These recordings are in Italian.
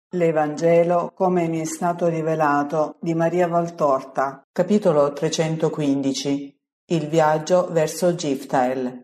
L'Evangelo come mi è stato rivelato di Maria Valtorta. Capitolo 315. Il viaggio verso Giftael.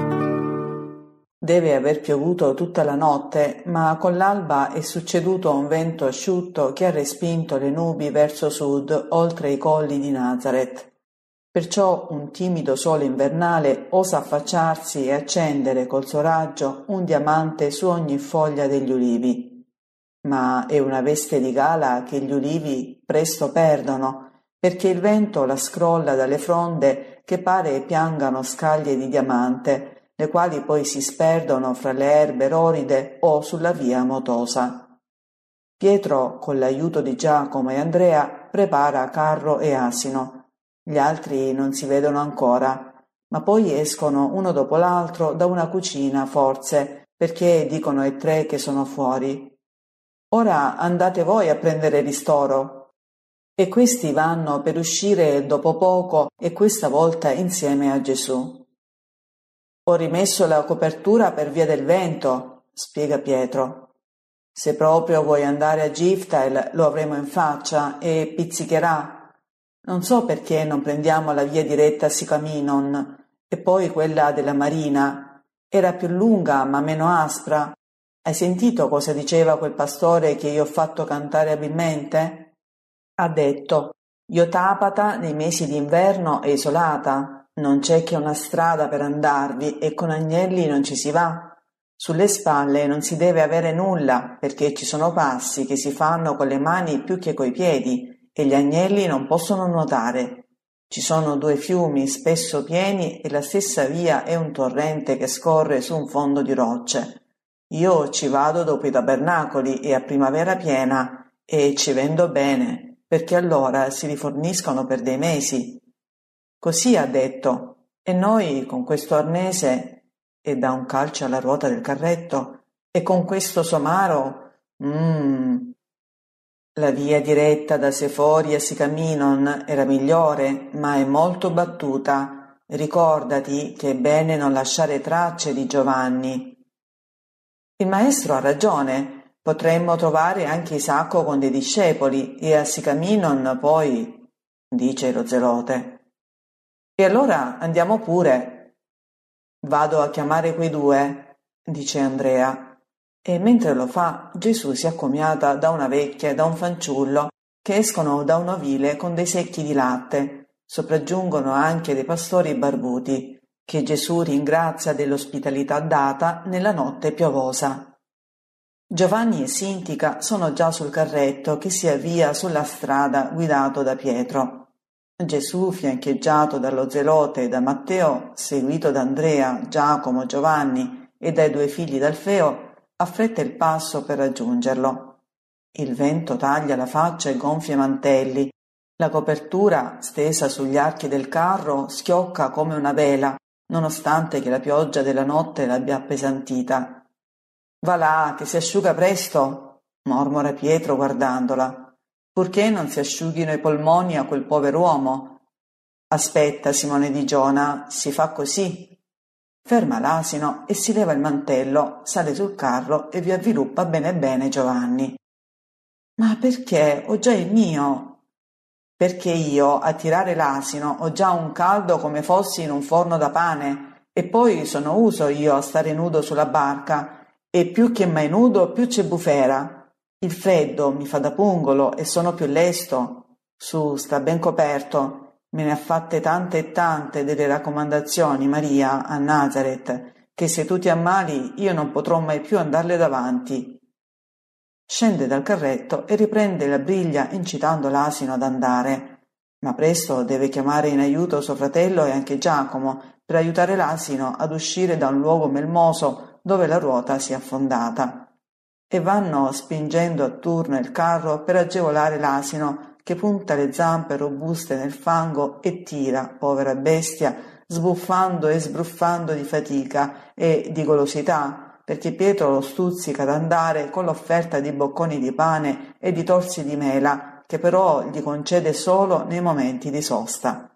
Deve aver piovuto tutta la notte, ma con l'alba è succeduto un vento asciutto che ha respinto le nubi verso sud, oltre i colli di Nazaret. Perciò un timido sole invernale osa affacciarsi e accendere col suo raggio un diamante su ogni foglia degli ulivi. Ma è una veste di gala che gli ulivi presto perdono, perché il vento la scrolla dalle fronde che pare piangano scaglie di diamante, le quali poi si sperdono fra le erbe roride o sulla via motosa. Pietro, con l'aiuto di Giacomo e Andrea, prepara carro e asino. Gli altri non si vedono ancora, ma poi escono uno dopo l'altro da una cucina, forse, perché dicono ai tre che sono fuori. Ora andate voi a prendere ristoro. E questi vanno per uscire dopo poco e questa volta insieme a Gesù. Ho rimesso la copertura per via del vento, spiega Pietro. Se proprio vuoi andare a Giftael lo avremo in faccia e pizzicherà. Non so perché non prendiamo la via diretta a Sicaminon e poi quella della Marina. Era più lunga ma meno aspra. Hai sentito cosa diceva quel pastore che io ho fatto cantare abilmente? Ha detto: Iotapata nei mesi d'inverno è isolata, non c'è che una strada per andarvi e con agnelli non ci si va. Sulle spalle non si deve avere nulla, perché ci sono passi che si fanno con le mani più che coi piedi e gli agnelli non possono nuotare. Ci sono due fiumi spesso pieni e la stessa via è un torrente che scorre su un fondo di rocce. Io ci vado dopo i tabernacoli e a primavera piena e ci vendo bene, perché allora si riforniscono per dei mesi. Così ha detto, e noi con questo arnese, e dà un calcio alla ruota del carretto, e con questo somaro, La via diretta da Sefori a Sicaminon era migliore, ma è molto battuta. Ricordati che è bene non lasciare tracce di Giovanni. Il maestro ha ragione, potremmo trovare anche Isacco con dei discepoli e a Sicaminon poi, dice lo zelote. E allora andiamo pure. Vado a chiamare quei due, dice Andrea. E mentre lo fa, Gesù si accomiata da una vecchia e da un fanciullo che escono da un ovile con dei secchi di latte. Sopraggiungono anche dei pastori barbuti, che Gesù ringrazia dell'ospitalità data nella notte piovosa. Giovanni e Sintica sono già sul carretto che si avvia sulla strada guidato da Pietro. Gesù, fiancheggiato dallo zelote e da Matteo, seguito da Andrea, Giacomo, Giovanni e dai due figli d'Alfeo, affretta il passo per raggiungerlo. Il vento taglia la faccia e gonfia i mantelli. La copertura, stesa sugli archi del carro, schiocca come una vela, nonostante che la pioggia della notte l'abbia appesantita. Va là, che si asciuga presto, mormora Pietro guardandola. Purché non si asciughino i polmoni a quel pover'uomo. Aspetta, Simone di Giona, si fa così. Ferma l'asino e si leva il mantello, sale sul carro e vi avviluppa bene bene Giovanni. Ma perché? Ho già il mio. Perché io, a tirare l'asino, ho già un caldo come fossi in un forno da pane, e poi sono uso io a stare nudo sulla barca, e più che mai nudo più c'è bufera. Il freddo mi fa da pungolo e sono più lesto. Su, sta ben coperto. Me ne ha fatte tante e tante delle raccomandazioni, Maria, a Nazaret, che se tu ti ammali io non potrò mai più andarle davanti. Scende dal carretto e riprende la briglia incitando l'asino ad andare, ma presto deve chiamare in aiuto suo fratello e anche Giacomo per aiutare l'asino ad uscire da un luogo melmoso dove la ruota si è affondata. E vanno spingendo a turno il carro per agevolare l'asino che punta le zampe robuste nel fango e tira, povera bestia, sbuffando e sbruffando di fatica e di golosità, perché Pietro lo stuzzica ad andare con l'offerta di bocconi di pane e di torsi di mela, che però gli concede solo nei momenti di sosta.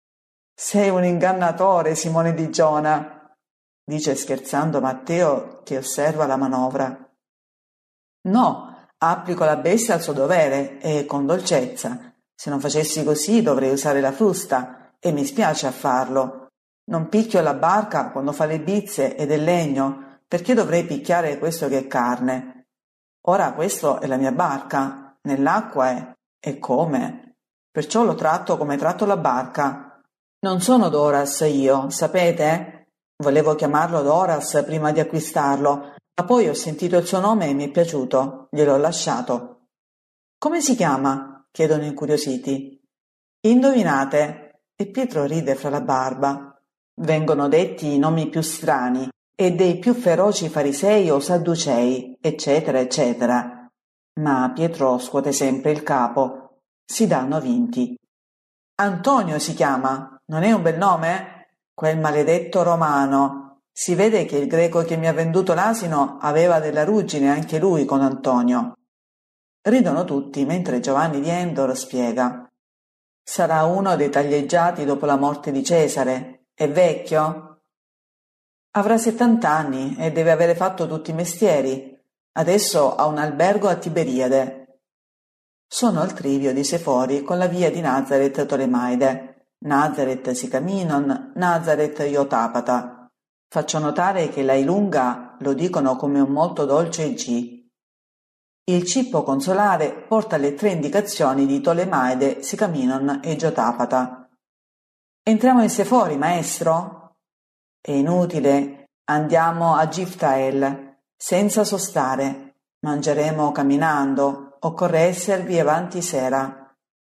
«Sei un ingannatore, Simone di Giona», dice scherzando Matteo che osserva la manovra. «No, applico la bestia al suo dovere e con dolcezza. Se non facessi così dovrei usare la frusta e mi spiace a farlo. Non picchio la barca quando fa le bizze ed è legno, perché dovrei picchiare questo che è carne. Ora questo è la mia barca, nell'acqua è, e come? Perciò lo tratto come tratto la barca. Non sono Doras io, sapete? Volevo chiamarlo Doras prima di acquistarlo, ma poi ho sentito il suo nome e mi è piaciuto, gliel'ho lasciato. Come si chiama? Chiedono incuriositi. Indovinate? E Pietro ride fra la barba. Vengono detti i nomi più strani e dei più feroci farisei o sadducei, eccetera, eccetera. Ma Pietro scuote sempre il capo. Si danno vinti. Antonio si chiama, non è un bel nome? Quel maledetto romano. Si vede che il greco che mi ha venduto l'asino aveva della ruggine anche lui con Antonio. Ridono tutti mentre Giovanni di Endor spiega. Sarà uno dei taglieggiati dopo la morte di Cesare. È vecchio? Avrà 70 anni e deve avere fatto tutti i mestieri. Adesso ha un albergo a Tiberiade. Sono al trivio di Sefori con la via di Nazaret Tolemaide, Nazaret Sicaminon, Nazaret Iotapata. Faccio notare che la Ilunga lo dicono come un molto dolce G. Il cippo consolare porta le 3 indicazioni di Tolemaide, Sicaminon e Giotapata. Entriamo in Sefori, maestro? È inutile, andiamo a Giftael, senza sostare. Mangeremo camminando, occorre esservi avanti sera.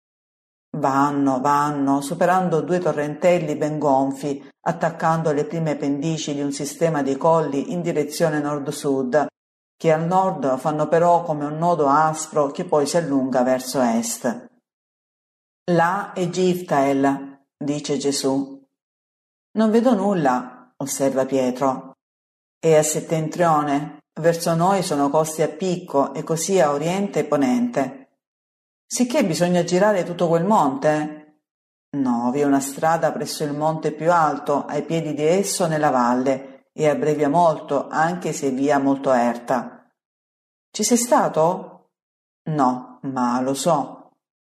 Vanno, superando 2 torrentelli ben gonfi, attaccando le prime pendici di un sistema di colli in direzione nord-sud, che al nord fanno però come un nodo aspro che poi si allunga verso est. Là è Giftael, dice Gesù. Non vedo nulla, osserva Pietro. È a settentrione, verso noi sono costi a picco e così a oriente e ponente. Sicché bisogna girare tutto quel monte? No, vi è una strada presso il monte più alto, ai piedi di esso nella valle, e abbrevia molto, anche se via molto erta. Ci sei stato? No, ma lo so.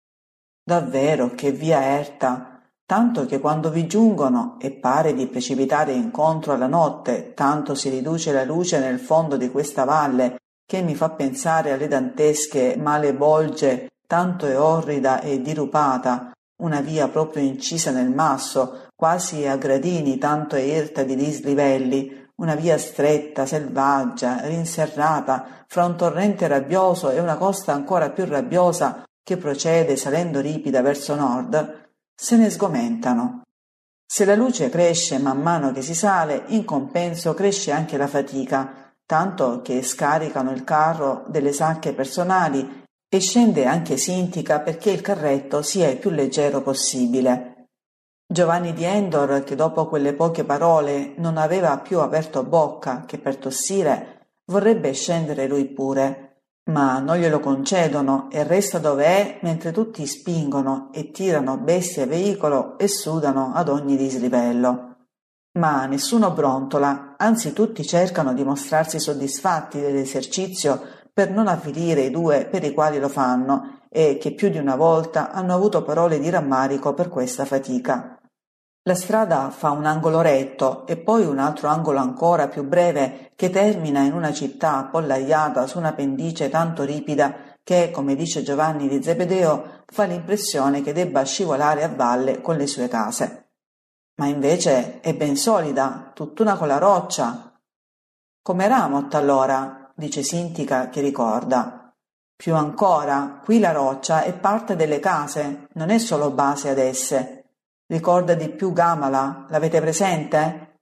Davvero che via erta, tanto che quando vi giungono e pare di precipitare incontro alla notte, tanto si riduce la luce nel fondo di questa valle, che mi fa pensare alle dantesche male bolge, tanto è orrida e dirupata, una via proprio incisa nel masso, quasi a gradini, tanto è irta di dislivelli, una via stretta, selvaggia, rinserrata, fra un torrente rabbioso e una costa ancora più rabbiosa che procede salendo ripida verso nord, se ne sgomentano. Se la luce cresce man mano che si sale, in compenso cresce anche la fatica, tanto che scaricano il carro delle sacche personali e scende anche Sintica perché il carretto sia il più leggero possibile. Giovanni di Endor, che dopo quelle poche parole non aveva più aperto bocca che per tossire, vorrebbe scendere lui pure, ma non glielo concedono e resta dove è mentre tutti spingono e tirano bestia e veicolo e sudano ad ogni dislivello. Ma nessuno brontola, anzi tutti cercano di mostrarsi soddisfatti dell'esercizio per non avvilire i 2 per i quali lo fanno e che più di una volta hanno avuto parole di rammarico per questa fatica. La strada fa un angolo retto e poi un altro angolo ancora più breve che termina in una città appollaiata su una pendice tanto ripida che, come dice Giovanni di Zebedeo, fa l'impressione che debba scivolare a valle con le sue case. Ma invece è ben solida, tutt'una con la roccia. Come Ramot allora, dice Sintica che ricorda. Più ancora, qui la roccia è parte delle case, non è solo base ad esse. Ricorda di più Gamala, l'avete presente?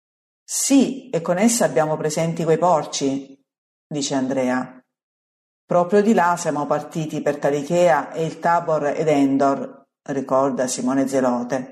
Sì, e con essa abbiamo presenti quei porci, dice Andrea. Proprio di là siamo partiti per Tarichea e il Tabor ed Endor, ricorda Simone Zelote.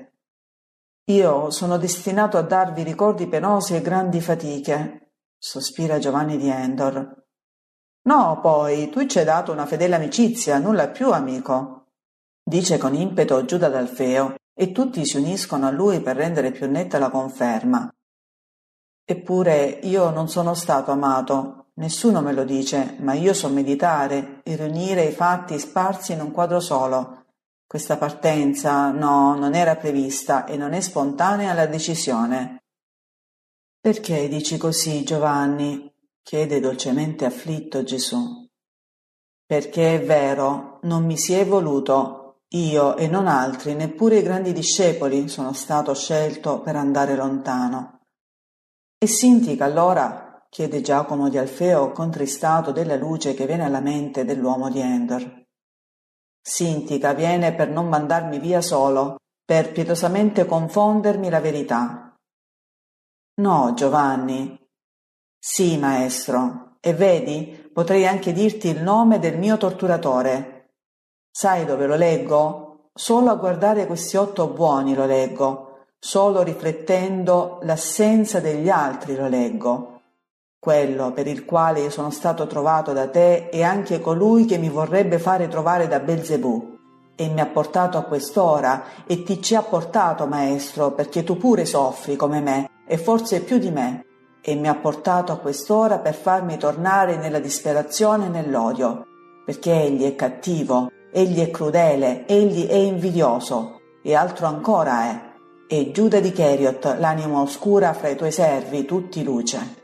Io sono destinato a darvi ricordi penosi e grandi fatiche, sospira Giovanni di Endor. No, poi, tu ci hai dato una fedele amicizia, nulla più, amico, dice con impeto Giuda d'Alfeo, e tutti si uniscono a lui per rendere più netta la conferma. Eppure io non sono stato amato, Nessuno me lo dice, ma io so meditare e riunire i fatti sparsi in un quadro solo. Questa partenza, no, non era prevista e non è spontanea la decisione. Perché dici così, Giovanni? Chiede dolcemente afflitto Gesù. Perché è vero, non mi si è voluto, io e non altri, neppure i grandi discepoli sono stato scelto per andare lontano. E significa allora? Chiede Giacomo di Alfeo, contristato della luce che viene alla mente dell'uomo di Endor. Significa viene per non mandarmi via solo, per pietosamente confondermi la verità. No, Giovanni. Sì, maestro, e vedi, potrei anche dirti il nome del mio torturatore. Sai dove lo leggo? Solo a guardare questi 8 buoni lo leggo, solo riflettendo l'assenza degli altri lo leggo. Quello per il quale io sono stato trovato da te è anche colui che mi vorrebbe fare trovare da Belzebù. E mi ha portato a quest'ora e ti ci ha portato, maestro, perché tu pure soffri come me e forse più di me. E mi ha portato a quest'ora per farmi tornare nella disperazione e nell'odio, perché egli è cattivo, egli è crudele, egli è invidioso, e altro ancora è. E Giuda di Cheriot, l'anima oscura fra i tuoi servi, tutti luce.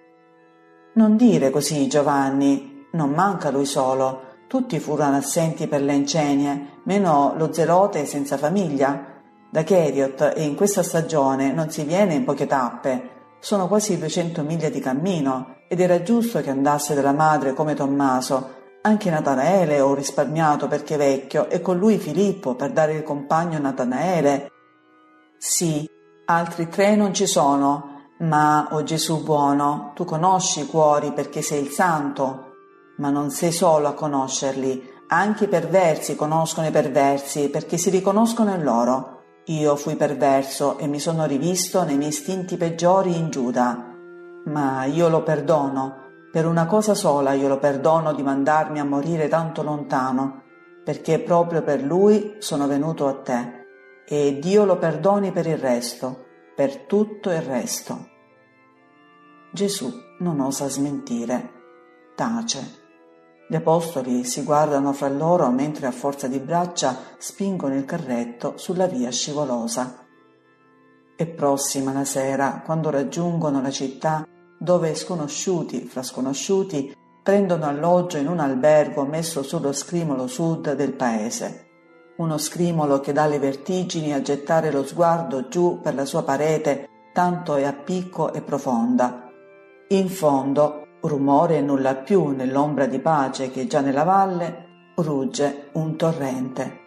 Non dire così, Giovanni, non manca lui solo. Tutti furono assenti per le incenie, meno lo zelote senza famiglia. Da Cheriot e in questa stagione non si viene in poche tappe. Sono quasi 200 miglia di cammino ed era giusto che andasse dalla madre come Tommaso. Anche Natanaele ho risparmiato perché vecchio e con lui Filippo per dare il compagno a Natanaele. Sì, altri 3 non ci sono, ma, o Gesù buono, tu conosci i cuori perché sei il santo. Ma non sei solo a conoscerli, anche i perversi conoscono i perversi perché si riconoscono in loro. Io fui perverso e mi sono rivisto nei miei istinti peggiori in Giuda. Ma io lo perdono, per una cosa sola io lo perdono di mandarmi a morire tanto lontano, perché proprio per lui sono venuto a te. E Dio lo perdoni per il resto, per tutto il resto. Gesù non osa smentire, tace. Gli apostoli si guardano fra loro mentre a forza di braccia spingono il carretto sulla via scivolosa. È prossima la sera, quando raggiungono la città, dove sconosciuti fra sconosciuti prendono alloggio in un albergo messo sullo scrimolo sud del paese. Uno scrimolo che dà le vertigini a gettare lo sguardo giù per la sua parete, tanto è a picco e profonda. In fondo, rumore e nulla più nell'ombra di pace che già nella valle, rugge un torrente.